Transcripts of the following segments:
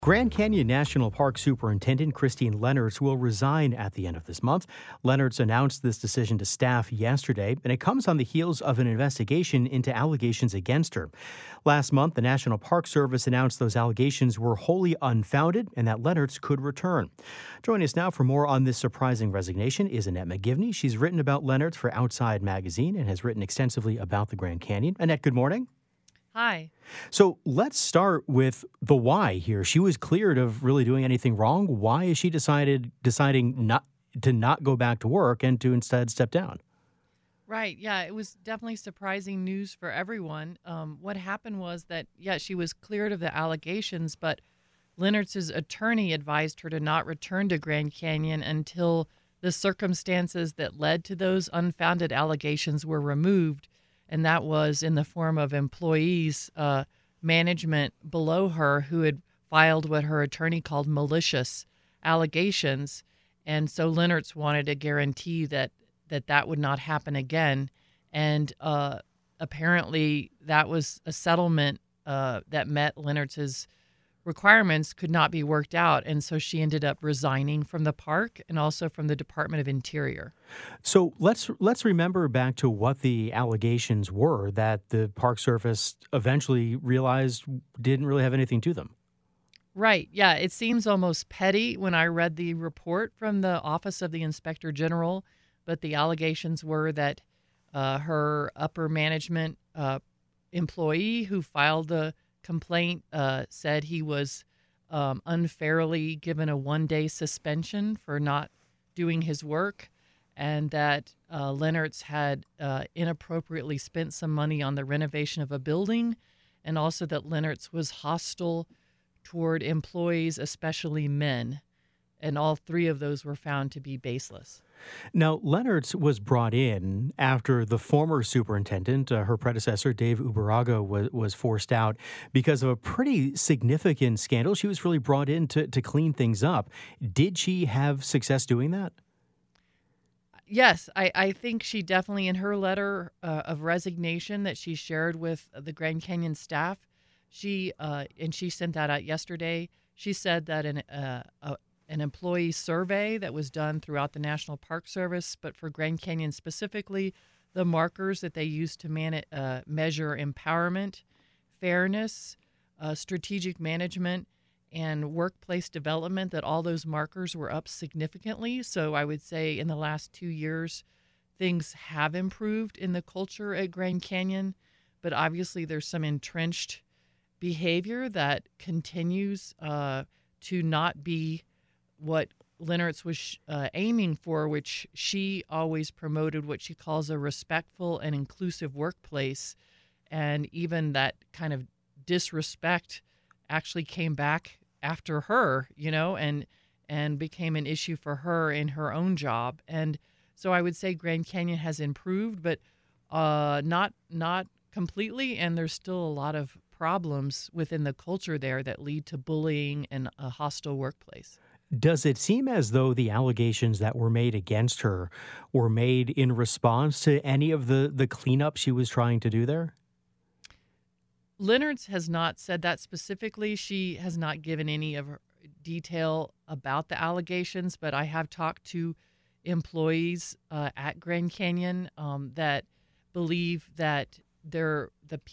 Grand Canyon National Park Superintendent Christine Leonards will resign at the end of this month. Leonards announced this decision to staff yesterday, and it comes on the heels of an investigation into allegations against her. Last month, the National Park Service announced those allegations were wholly unfounded and that Leonards could return. Joining us now for more on this surprising resignation is Annette McGivney. She's written about Leonards for Outside Magazine and has written extensively about the Grand Canyon. Annette, good morning. Hi. So let's start with the why here. She was cleared of really doing anything wrong. Why is she deciding not go back to work and to instead step down? Right. Yeah, it was definitely surprising news for everyone. What happened was that, she was cleared of the allegations, but Leonards' attorney advised her to not return to Grand Canyon until the circumstances that led to those unfounded allegations were removed. And that was in the form of employees, management below her who had filed what her attorney called malicious allegations. And so Leonards wanted to guarantee that would not happen again. And apparently that was a settlement that met Leonards' requirements could not be worked out. And so she ended up resigning from the park and also from the Department of Interior. So let's remember back to what the allegations were that the Park Service eventually realized didn't really have anything to them. Right. Yeah. It seems almost petty when I read the report from the Office of the Inspector General, but the allegations were that her upper management employee who filed the complaint said he was unfairly given a one-day suspension for not doing his work, and that Leonards had inappropriately spent some money on the renovation of a building, and also that Leonards was hostile toward employees, especially men. And all three of those were found to be baseless. Now, Leonards was brought in after the former superintendent, her predecessor, Dave Ubaraga, was forced out because of a pretty significant scandal. She was really brought in to clean things up. Did she have success doing that? Yes, I think she definitely, in her letter of resignation that she shared with the Grand Canyon staff, she sent that out yesterday. She said that an employee survey that was done throughout the National Park Service, but for Grand Canyon specifically, the markers that they use to measure empowerment, fairness, strategic management, and workplace development, that all those markers were up significantly. So I would say in the last 2 years, things have improved in the culture at Grand Canyon, but obviously there's some entrenched behavior that continues to not be what Leonards was aiming for, which she always promoted what she calls a respectful and inclusive workplace. And even that kind of disrespect actually came back after her, and became an issue for her in her own job. And so I would say Grand Canyon has improved, but not completely. And there's still a lot of problems within the culture there that lead to bullying and a hostile workplace. Does it seem as though the allegations that were made against her were made in response to any of the cleanup she was trying to do there? Leonards has not said that specifically. She has not given any of her detail about the allegations, but I have talked to employees at Grand Canyon that believe that the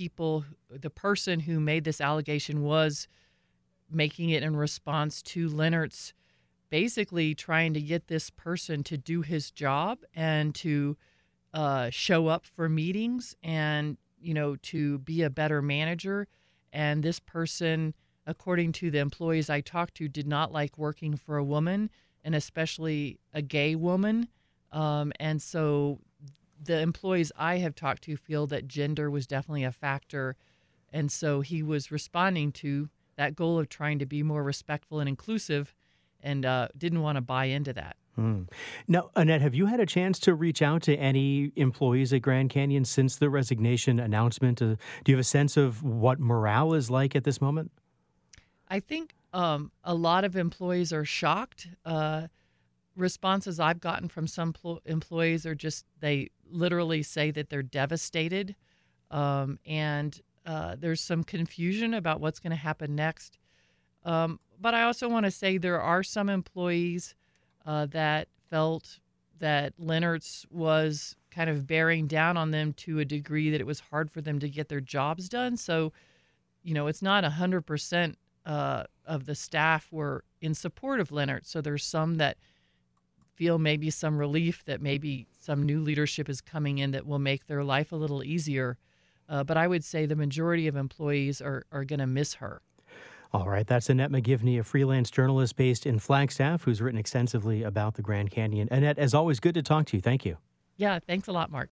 person who made this allegation was making it in response to Leonards basically trying to get this person to do his job and to show up for meetings and, to be a better manager. And this person, according to the employees I talked to, did not like working for a woman, and especially a gay woman. And so the employees I have talked to feel that gender was definitely a factor. And so he was responding to that goal of trying to be more respectful and inclusive, and didn't want to buy into that. Now, Annette, have you had a chance to reach out to any employees at Grand Canyon since the resignation announcement? Do you have a sense of what morale is like at this moment? I think a lot of employees are shocked. Responses I've gotten from some employees are just, they literally say that they're devastated. And there's some confusion about what's going to happen next. but I also want to say there are some employees that felt that Leonard's was kind of bearing down on them to a degree that it was hard for them to get their jobs done. So, it's not 100% of the staff were in support of Leonard. So there's some that feel maybe some relief that maybe some new leadership is coming in that will make their life a little easier. But I would say the majority of employees are going to miss her. All right, that's Annette McGivney, a freelance journalist based in Flagstaff, who's written extensively about the Grand Canyon. Annette, as always, good to talk to you. Thank you. Yeah, thanks a lot, Mark.